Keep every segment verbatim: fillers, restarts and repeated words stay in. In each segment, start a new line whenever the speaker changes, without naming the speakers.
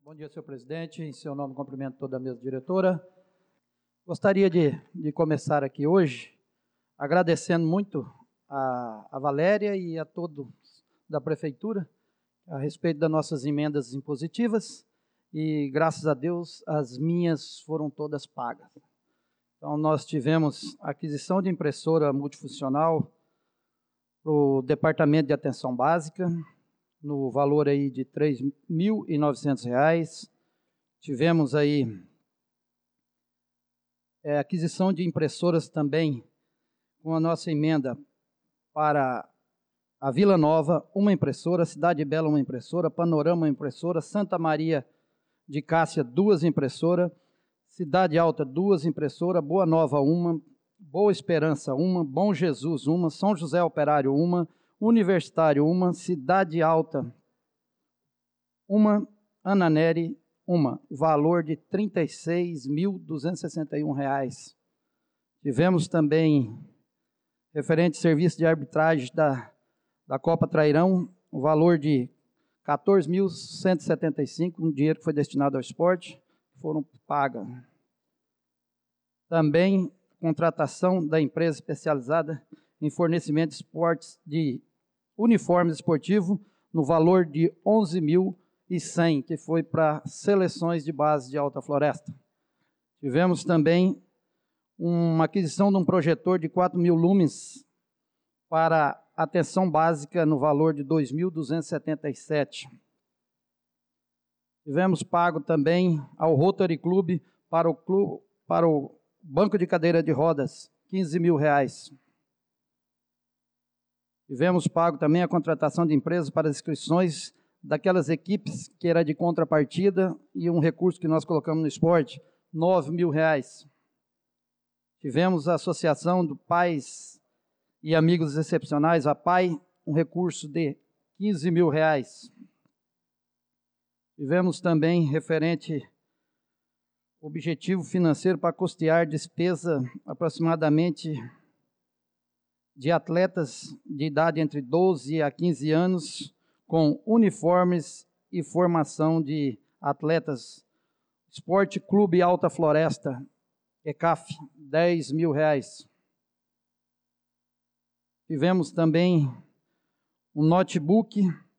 Bom dia, senhor presidente. Em seu nome, cumprimento toda a mesa diretora. Gostaria de, de começar aqui hoje agradecendo muito a, a Valéria e a todos da prefeitura a respeito das nossas emendas impositivas e, graças a Deus, as minhas foram todas pagas. Então, nós tivemos aquisição de impressora multifuncional para o Departamento de Atenção Básica, no valor aí de três mil e novecentos reais. Tivemos aí é, aquisição de impressoras também, com a nossa emenda para a Vila Nova, uma impressora, Cidade Bela, uma impressora, Panorama, uma impressora, Santa Maria de Cássia, duas impressoras, Cidade Alta, duas impressoras, Boa Nova, uma, Boa Esperança, uma, Bom Jesus, uma, São José Operário, uma, Universitário, uma, Cidade Alta, uma, Ananeri, uma, valor de trinta e seis mil duzentos e sessenta e um reais. Tivemos também referente serviço de arbitragem da, da Copa Trairão, o valor de quatorze mil cento e setenta e cinco, um dinheiro que foi destinado ao esporte, foram pagas. Também contratação da empresa especializada em fornecimento de esportes de uniformes esportivos no valor de onze mil e cem, que foi para seleções de base de Alta Floresta. Tivemos também uma aquisição de um projetor de quatro mil lumens para atenção básica no valor de dois mil duzentos e setenta e sete. Tivemos pago também ao Rotary Club para o, clube, para o banco de cadeira de rodas, quinze mil reais. Tivemos pago também a contratação de empresas para as inscrições daquelas equipes que era de contrapartida e um recurso que nós colocamos no esporte, nove mil reais. Tivemos a Associação do Pais e Amigos Excepcionais, a P A I, um recurso de quinze mil reais. Tivemos também referente objetivo financeiro para custear despesa aproximadamente de atletas de idade entre doze a quinze anos, com uniformes e formação de atletas. Esporte Clube Alta Floresta, E C A F, dez mil reais. Tivemos também um notebook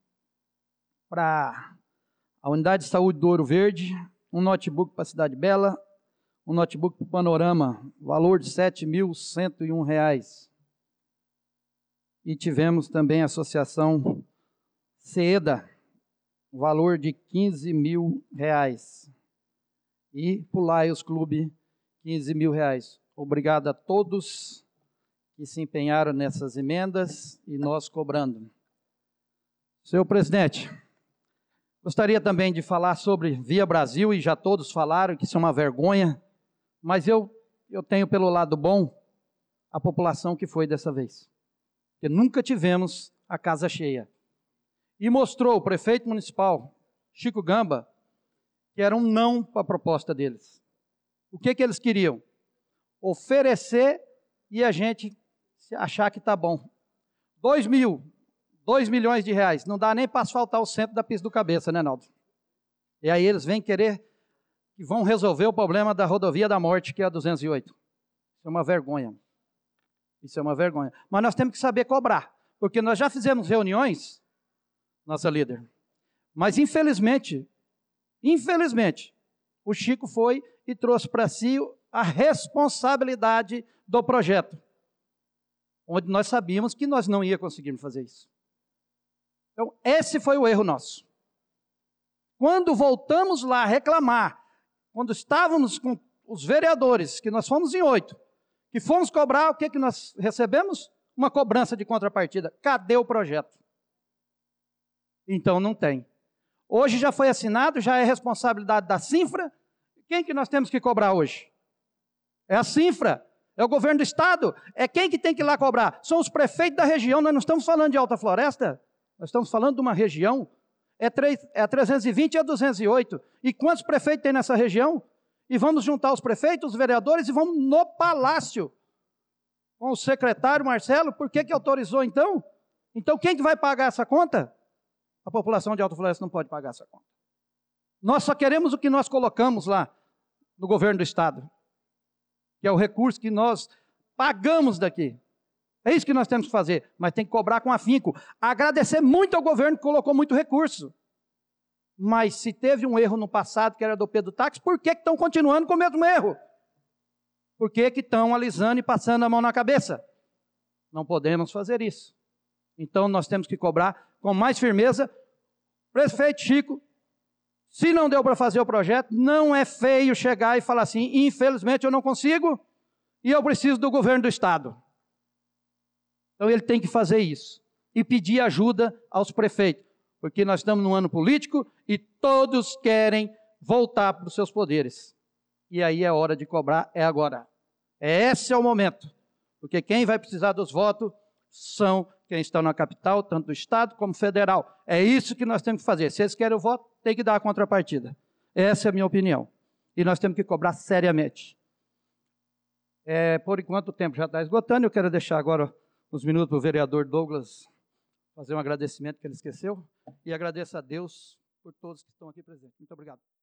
para a Unidade de Saúde do Ouro Verde, um notebook para a Cidade Bela, um notebook para o Panorama, valor de sete mil cento e um reais. E tivemos também a Associação CEDA, valor de quinze mil reais. E para o Lions Clube, quinze mil reais. Obrigado a todos que se empenharam nessas emendas e nós cobrando. Senhor presidente, gostaria também de falar sobre Via Brasil, e já todos falaram que isso é uma vergonha, mas eu, eu tenho pelo lado bom a população que foi dessa vez. Porque nunca tivemos a casa cheia. E mostrou o prefeito municipal, Chico Gamba, que era um não para a proposta deles. O que, que eles queriam? Oferecer e a gente achar que está bom. Dois mil, dois milhões de reais, não dá nem para asfaltar o centro da pista do Cabeça, né, Naldo? E aí eles vêm querer que vão resolver o problema da rodovia da morte, que é a duzentos e oito. Isso é uma vergonha. Isso é uma vergonha. Mas nós temos que saber cobrar, porque nós já fizemos reuniões, nossa líder, mas infelizmente, infelizmente, o Chico foi e trouxe para si a responsabilidade do projeto, onde nós sabíamos que nós não ia conseguir fazer isso. Então, esse foi o erro nosso. Quando voltamos lá reclamar, quando estávamos com os vereadores, que nós fomos em oito, que fomos cobrar, o que, que nós recebemos? Uma cobrança de contrapartida. Cadê o projeto? Então não tem. Hoje já foi assinado, já é responsabilidade da Cinfra. Quem que nós temos que cobrar hoje? É a Cinfra, é o governo do estado, é quem que tem que ir lá cobrar? São os prefeitos da região, nós não estamos falando de Alta Floresta, nós estamos falando de uma região, é, três, é a trezentos e vinte e a duzentos e oito. E quantos prefeitos tem nessa região? E vamos juntar os prefeitos, os vereadores, e vamos no palácio, com o secretário Marcelo. Por que que autorizou então? Então quem que vai pagar essa conta? A população de Alta Floresta não pode pagar essa conta. Nós só queremos o que nós colocamos lá no governo do Estado, que é o recurso que nós pagamos daqui. É isso que nós temos que fazer, mas tem que cobrar com afinco. Agradecer muito ao governo que colocou muito recurso. Mas se teve um erro no passado, que era do Pedro Táxi, por que estão continuando com o mesmo erro? Por que estão alisando e passando a mão na cabeça? Não podemos fazer isso. Então nós temos que cobrar com mais firmeza. Prefeito Chico, se não deu para fazer o projeto, não é feio chegar e falar assim, infelizmente eu não consigo e eu preciso do governo do Estado. Então ele tem que fazer isso e pedir ajuda aos prefeitos, porque nós estamos num ano político e todos querem voltar para os seus poderes. E aí é hora de cobrar, é agora. Esse é o momento, porque quem vai precisar dos votos são quem está na capital, tanto do Estado como federal. É isso que nós temos que fazer. Se eles querem o voto, tem que dar a contrapartida. Essa é a minha opinião. E nós temos que cobrar seriamente. É, por enquanto o tempo já está esgotando, eu quero deixar agora uns minutos para o vereador Douglas fazer um agradecimento que ele esqueceu. E agradeço a Deus por todos que estão aqui presentes. Muito obrigado.